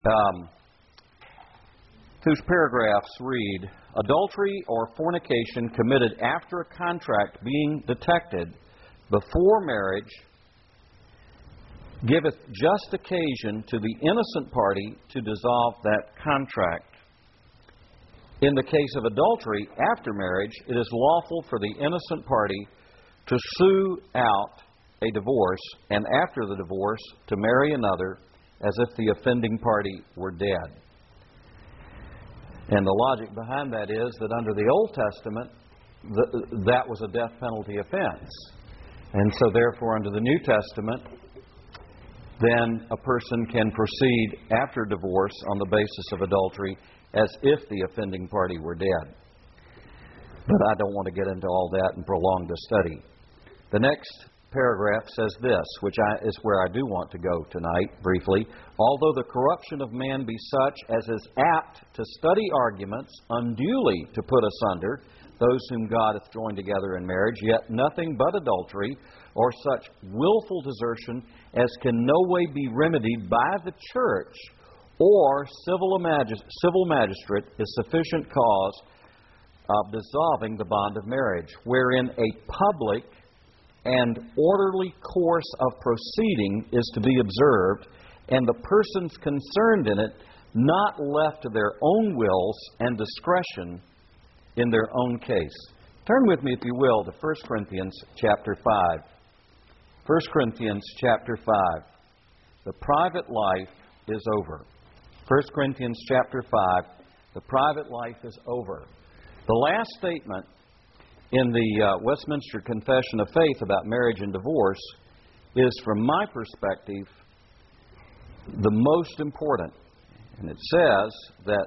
whose paragraphs read, "Adultery or fornication committed after a contract being detected before marriage giveth just occasion to the innocent party to dissolve that contract. In the case of adultery after marriage, it is lawful for the innocent party to sue out a divorce, and after the divorce to marry another as if the offending party were dead." And the logic behind that is that under the Old Testament, that was a death penalty offense. And so therefore under the New Testament, then a person can proceed after divorce on the basis of adultery as if the offending party were dead. But I don't want to get into all that and prolong the study. The next paragraph says this, which is where I do want to go tonight, briefly. "Although the corruption of man be such as is apt to study arguments, unduly to put asunder those whom God hath joined together in marriage, yet nothing but adultery, or such willful desertion as can no way be remedied by the church or civil magistrate, is sufficient cause of dissolving the bond of marriage, wherein a public and orderly course of proceeding is to be observed, and the persons concerned in it not left to their own wills and discretion in their own case." Turn with me, if you will, to 1 Corinthians chapter 5. 1 Corinthians chapter 5. The private life is over. 1 Corinthians chapter 5. The private life is over. The last statement in the Westminster Confession of Faith about marriage and divorce is, from my perspective, the most important. And it says that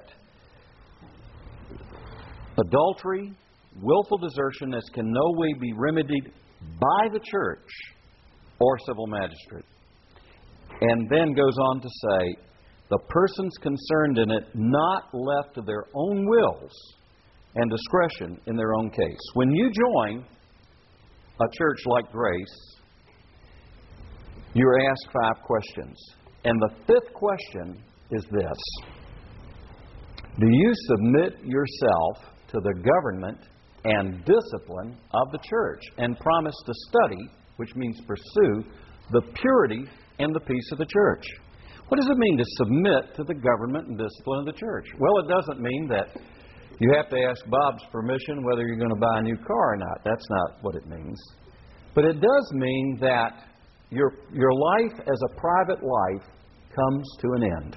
adultery, willful desertion, as can no way be remedied by the church or civil magistrate. And then goes on to say, the persons concerned in it not left to their own wills and discretion in their own case. When you join a church like Grace, you're asked 5 questions. And the 5th question is this: do you submit yourself to the government and discipline of the church, and promise to study, which means pursue, the purity and the peace of the church? What does it mean to submit to the government and discipline of the church? Well, it doesn't mean that you have to ask Bob's permission whether you're going to buy a new car or not. That's not what it means. But it does mean that your life as a private life comes to an end.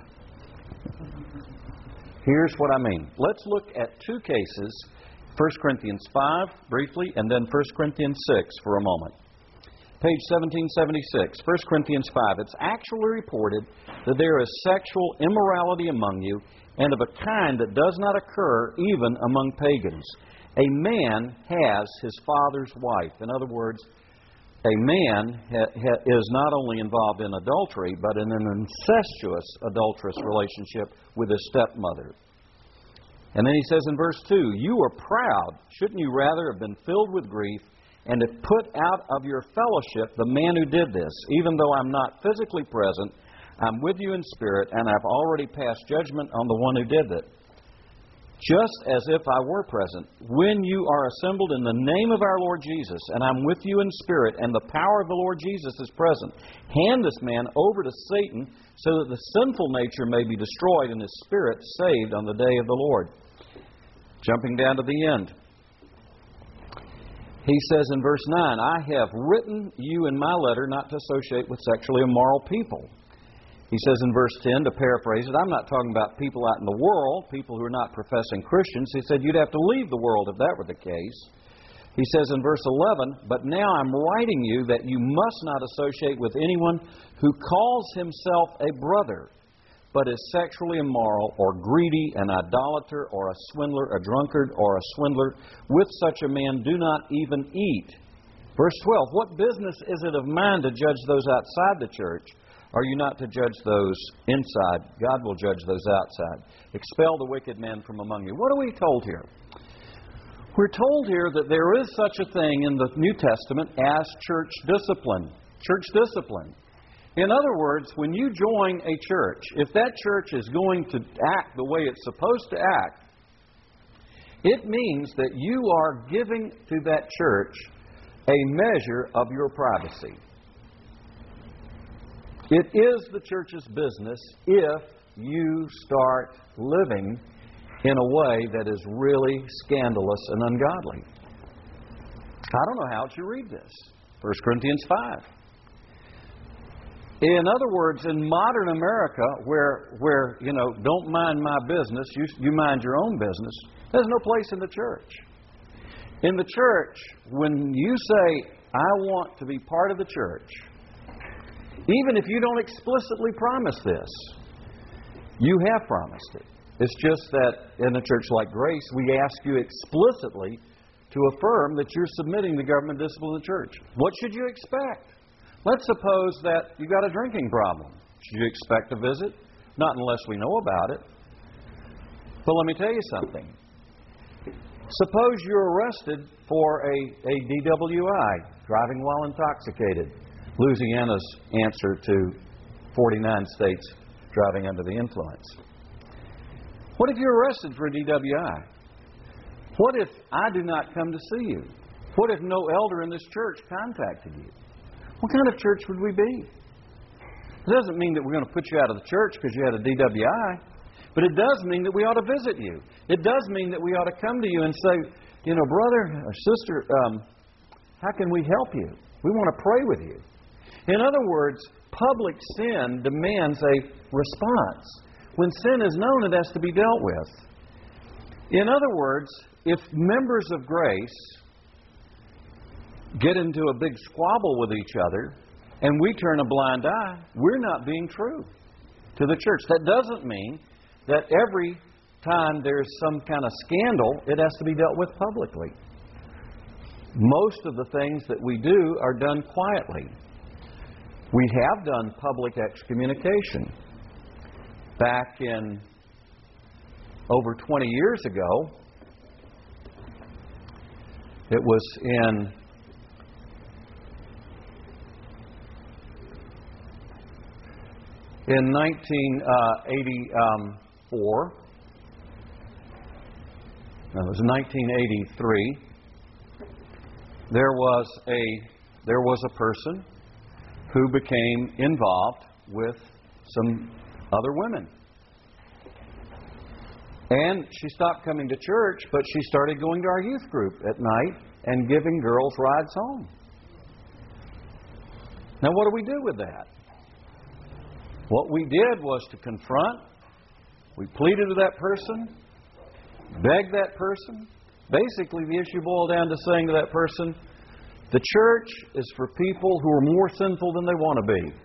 Here's what I mean. Let's look at 2 cases, 1 Corinthians 5 briefly, and then 1 Corinthians 6 for a moment. Page 1776, 1 Corinthians 5. "It's actually reported that there is sexual immorality among you, and of a kind that does not occur even among pagans. A man has his father's wife." In other words, a man is not only involved in adultery, but in an incestuous, adulterous relationship with his stepmother. And then he says in verse 2, "You are proud. Shouldn't you rather have been filled with grief, and have put out of your fellowship the man who did this? Even though I'm not physically present, I'm with you in spirit, and I've already passed judgment on the one who did it. Just as if I were present, when you are assembled in the name of our Lord Jesus, and I'm with you in spirit, and the power of the Lord Jesus is present, hand this man over to Satan, so that the sinful nature may be destroyed, and his spirit saved on the day of the Lord." Jumping down to the end. He says in verse 9, "I have written you in my letter not to associate with sexually immoral people." He says in verse 10, to paraphrase it, I'm not talking about people out in the world, people who are not professing Christians. He said you'd have to leave the world if that were the case. He says in verse 11, "But now I'm writing you that you must not associate with anyone who calls himself a brother, but is sexually immoral, or greedy, an idolater, or a swindler, a drunkard, or a swindler. With such a man do not even eat." Verse 12, "What business is it of mine to judge those outside the church? Are you not to judge those inside? God will judge those outside. Expel the wicked man from among you." What are we told here? We're told here that there is such a thing in the New Testament as church discipline. Church discipline. In other words, when you join a church, if that church is going to act the way it's supposed to act, it means that you are giving to that church a measure of your privacy. It is the church's business if you start living in a way that is really scandalous and ungodly. I don't know how else you read this. 1 Corinthians 5. In other words, in modern America, where don't mind my business, you mind your own business, there's no place in the church. In the church, when you say, I want to be part of the church, even if you don't explicitly promise this, you have promised it. It's just that in a church like Grace, we ask you explicitly to affirm that you're submitting to government discipline in the church. What should you expect? Let's suppose that you got a drinking problem. Should you expect a visit? Not unless we know about it. But let me tell you something. Suppose you're arrested for a DWI, driving while intoxicated, Louisiana's answer to 49 states driving under the influence. What if you're arrested for a DWI? What if I do not come to see you? What if no elder in this church contacted you? What kind of church would we be? It doesn't mean that we're going to put you out of the church because you had a DWI, but it does mean that we ought to visit you. It does mean that we ought to come to you and say, brother or sister, how can we help you? We want to pray with you. In other words, public sin demands a response. When sin is known, it has to be dealt with. In other words, if members of Grace get into a big squabble with each other and we turn a blind eye, we're not being true to the church. That doesn't mean that every time there's some kind of scandal, it has to be dealt with publicly. Most of the things that we do are done quietly. We have done public excommunication. Back in over 20 years ago, it was in In 1984, no, it was 1983, there was a person who became involved with some other women. And she stopped coming to church, but she started going to our youth group at night and giving girls rides home. Now, what do we do with that? What we did was to confront. We pleaded with that person, begged that person. Basically, the issue boiled down to saying to that person, the church is for people who are more sinful than they want to be.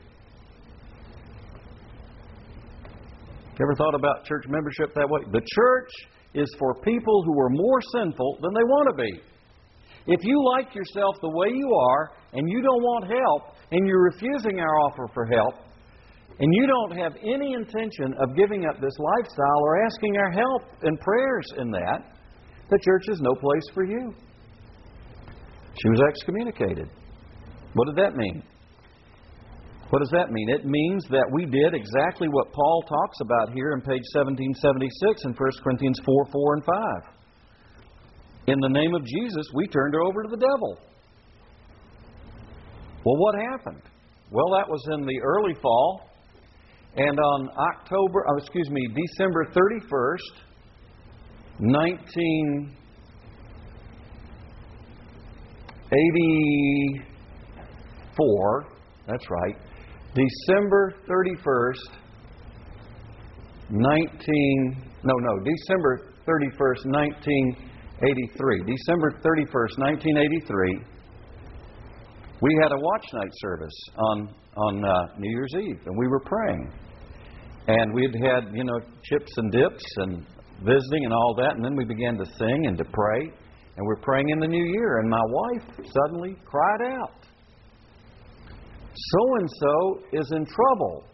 You ever thought about church membership that way? The church is for people who are more sinful than they want to be. If you like yourself the way you are, and you don't want help, and you're refusing our offer for help, and you don't have any intention of giving up this lifestyle or asking our help and prayers in that, the church is no place for you. She was excommunicated. What did that mean? What does that mean? It means that we did exactly what Paul talks about here in page 1776 in 1 Corinthians 4:4 and 5. In the name of Jesus, we turned her over to the devil. Well, what happened? Well, that was in the early fall. And on December 31st, 1984, that's right, December 31st, December 31st, 1983. December 31st, 1983, we had a watch night service on New Year's Eve, and we were praying. And we'd had, chips and dips and visiting and all that, and then we began to sing and to pray, and we're praying in the new year, and my wife suddenly cried out, so-and-so is in trouble.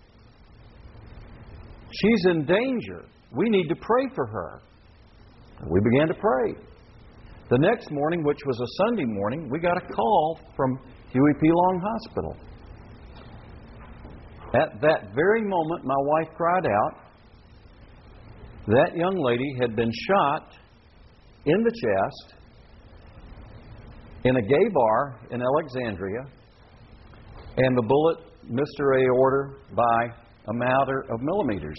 She's in danger. We need to pray for her. And we began to pray. The next morning, which was a Sunday morning, we got a call from Huey P. Long Hospital. At that very moment, my wife cried out. That young lady had been shot in the chest in a gay bar in Alexandria, and the bullet missed her aorta by a matter of millimeters.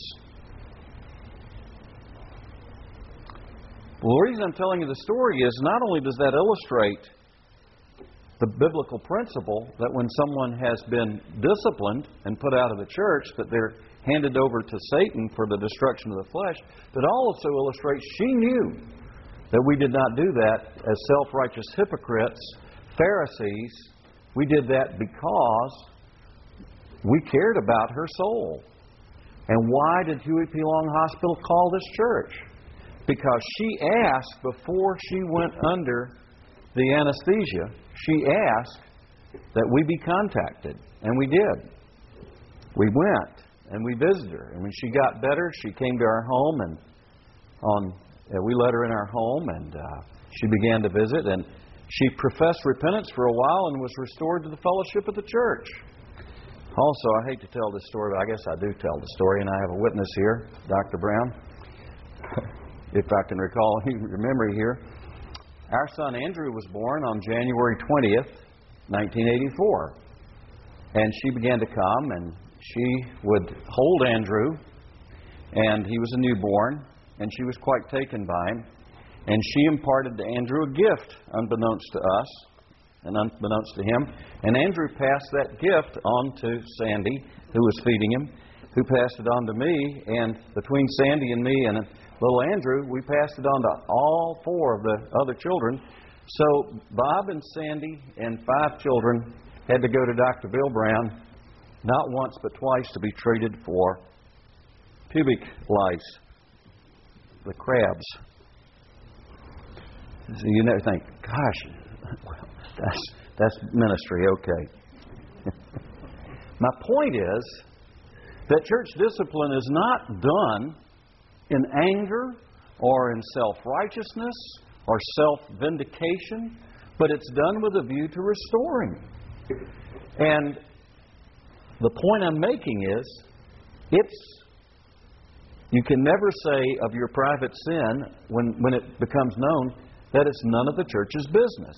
Well, the reason I'm telling you the story is not only does that illustrate the biblical principle that when someone has been disciplined and put out of the church, that they're handed over to Satan for the destruction of the flesh, but also illustrates she knew that we did not do that as self-righteous hypocrites, Pharisees. We did that because we cared about her soul. And why did Huey P. Long Hospital call this church? Because she asked before she went under the anesthesia, she asked that we be contacted. And we did. We went and we visited her. And when she got better, she came to our home, and we let her in our home, and she began to visit. And she professed repentance for a while and was restored to the fellowship of the church. Also, I hate to tell this story, but I guess I do tell the story, and I have a witness here, Dr. Brown, if I can recall your memory here. Our son Andrew was born on January 20th, 1984. And she began to come, and she would hold Andrew, and he was a newborn, and she was quite taken by him. And she imparted to Andrew a gift, unbeknownst to us and unbeknownst to him. And Andrew passed that gift on to Sandy, who was feeding him, who passed it on to me. And between Sandy and me and little Andrew, we passed it on to all four of the other children. So Bob and Sandy and 5 children had to go to Dr. Bill Brown, not once but twice, to be treated for pubic lice, the crabs. So you never think, gosh, well, that's ministry, okay. My point is that church discipline is not done in anger or in self-righteousness or self-vindication, but it's done with a view to restoring. And the point I'm making is, you can never say of your private sin, when it becomes known, that it's none of the church's business.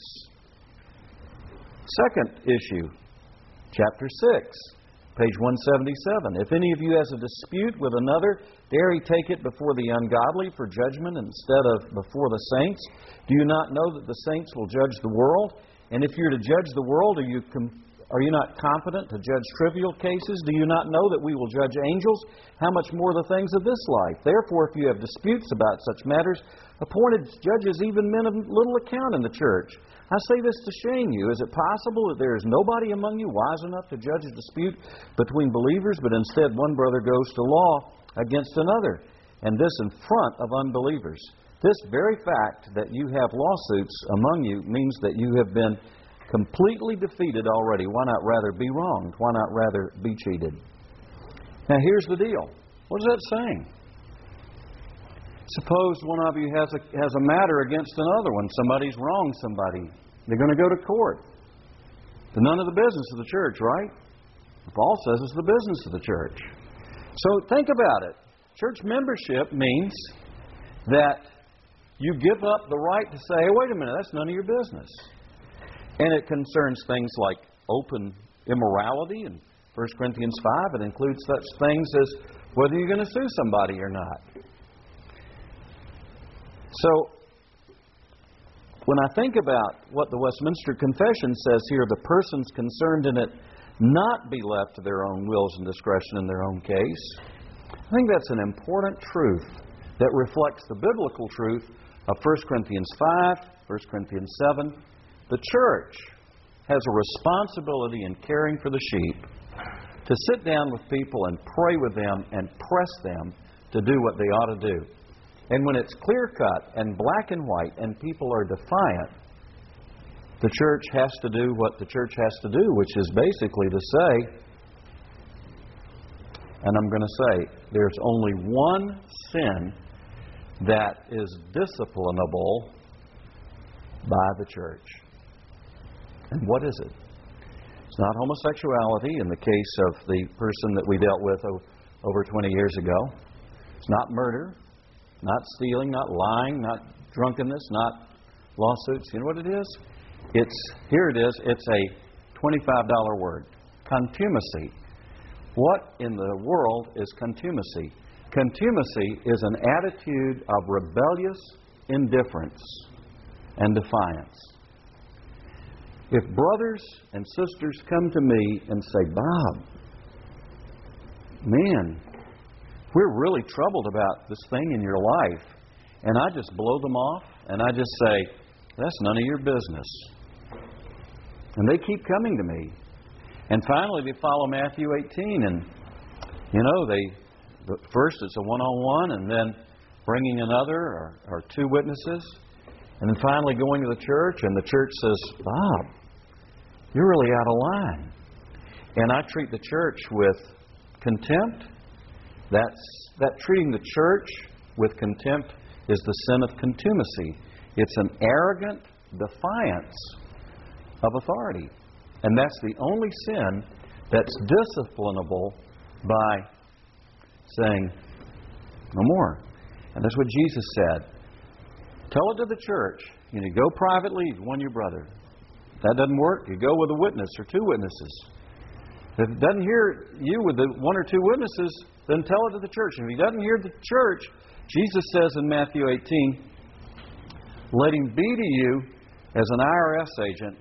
Second issue, chapter 6, page 177. If any of you has a dispute with another, dare he take it before the ungodly for judgment instead of before the saints? Do you not know that the saints will judge the world? And if you're to judge the world, are you not competent to judge trivial cases? Do you not know that we will judge angels? How much more the things of this life? Therefore, if you have disputes about such matters, appointed judges, even men of little account in the church. I say this to shame you. Is it possible that there is nobody among you wise enough to judge a dispute between believers, but instead one brother goes to law against another, and this in front of unbelievers? This very fact that you have lawsuits among you means that you have been completely defeated already. Why not rather be wronged? Why not rather be cheated? Now here's the deal. What is that saying? Suppose one of you has a matter against another one. Somebody's wronged somebody. They're going to go to court. It's none of the business of the church, right? Paul says it's the business of the church. So think about it. Church membership means that you give up the right to say, hey, wait a minute, that's none of your business. And it concerns things like open immorality in 1 Corinthians 5. It includes such things as whether you're going to sue somebody or not. So, when I think about what the Westminster Confession says here, the persons concerned in it not be left to their own wills and discretion in their own case, I think that's an important truth that reflects the biblical truth of 1 Corinthians 5, 1 Corinthians 7. The church has a responsibility in caring for the sheep to sit down with people and pray with them and press them to do what they ought to do. And when it's clear-cut and black and white and people are defiant, the church has to do what the church has to do, which is basically to say, and I'm going to say, there's only one sin that is disciplinable by the church. And what is it? It's not homosexuality in the case of the person that we dealt with over 20 years ago. It's not murder, not stealing, not lying, not drunkenness, not lawsuits. You know what it is? Here it is. It's a $25 word. Contumacy. What in the world is contumacy? Contumacy is an attitude of rebellious indifference and defiance. If brothers and sisters come to me and say, Bob, man, we're really troubled about this thing in your life, and I just blow them off, and I just say, that's none of your business. And they keep coming to me. And finally, they follow Matthew 18, and, first it's a one-on-one, and then bringing another or two witnesses, and then finally going to the church, and the church says, Bob, you're really out of line. And I treat the church with contempt. That treating the church with contempt is the sin of contumacy. It's an arrogant defiance of authority. And that's the only sin that's disciplinable by saying, no more. And that's what Jesus said. Tell it to the church. Go privately, one your brother. If that doesn't work, you go with a witness or two witnesses. If it doesn't hear you with the one or two witnesses, then tell it to the church. And if he doesn't hear the church, Jesus says in Matthew 18, let him be to you as an IRS agent,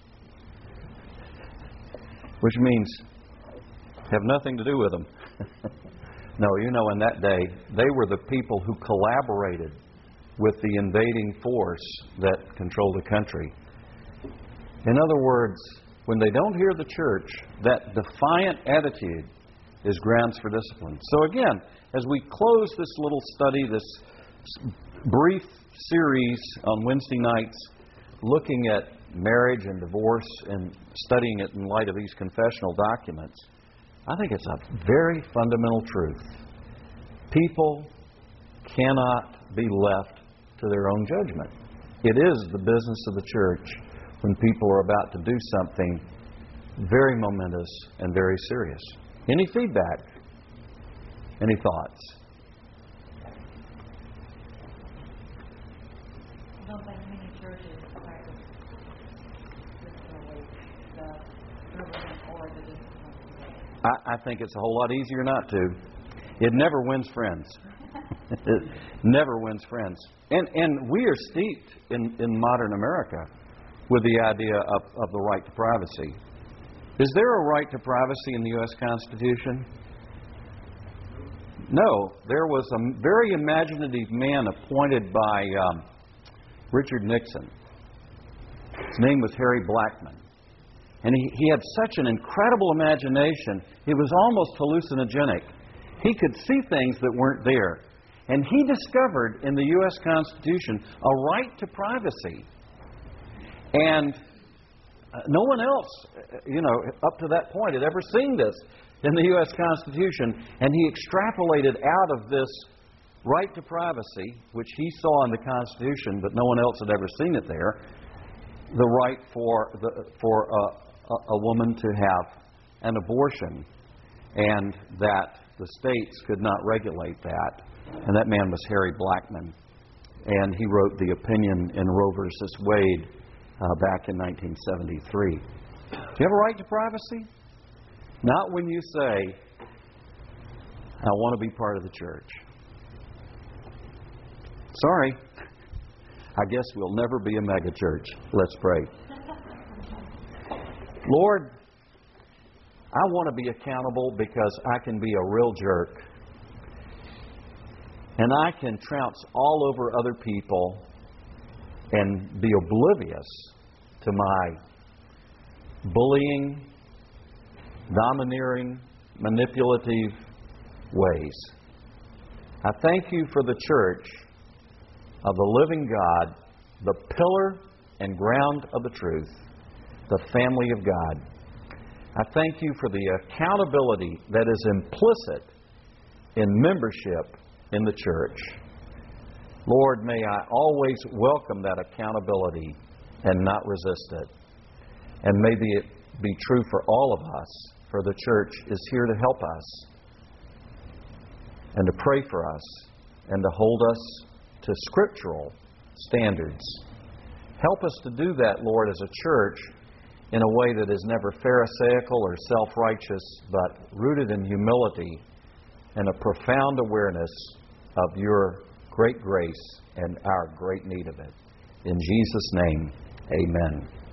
which means have nothing to do with them. No, in that day, they were the people who collaborated with the invading force that controlled the country. In other words, when they don't hear the church, that defiant attitude is grounds for discipline. So again, as we close this little study, this brief series on Wednesday nights, looking at marriage and divorce and studying it in light of these confessional documents, I think it's a very fundamental truth. People cannot be left to their own judgment. It is the business of the church when people are about to do something very momentous and very serious. Any feedback? Any thoughts? I don't think many churches practice the government or the discipline. I think it's a whole lot easier not to. It never wins friends. It never wins friends. And we are steeped in modern America with the idea of the right to privacy. Is there a right to privacy in the U.S. Constitution? No. There was a very imaginative man appointed by Richard Nixon. His name was Harry Blackmun. And he had such an incredible imagination, it was almost hallucinogenic. He could see things that weren't there. And he discovered in the U.S. Constitution a right to privacy. And no one else, up to that point had ever seen this in the U.S. Constitution. And he extrapolated out of this right to privacy, which he saw in the Constitution, but no one else had ever seen it there, the right for a woman to have an abortion, and that the states could not regulate that. And that man was Harry Blackmun. And he wrote the opinion in Roe versus Wade back in 1973. Do you have a right to privacy? Not when you say, I want to be part of the church. Sorry. I guess we'll never be a mega church. Let's pray. Lord, I want to be accountable because I can be a real jerk. And I can trounce all over other people and be oblivious to my bullying, domineering, manipulative ways. I thank you for the church of the living God, the pillar and ground of the truth, the family of God. I thank you for the accountability that is implicit in membership in the church. Lord, may I always welcome that accountability and not resist it. And may be true for all of us, for the church is here to help us and to pray for us and to hold us to scriptural standards. Help us to do that, Lord, as a church in a way that is never pharisaical or self-righteous, but rooted in humility and a profound awareness of Your great grace and our great need of it. In Jesus' name, amen.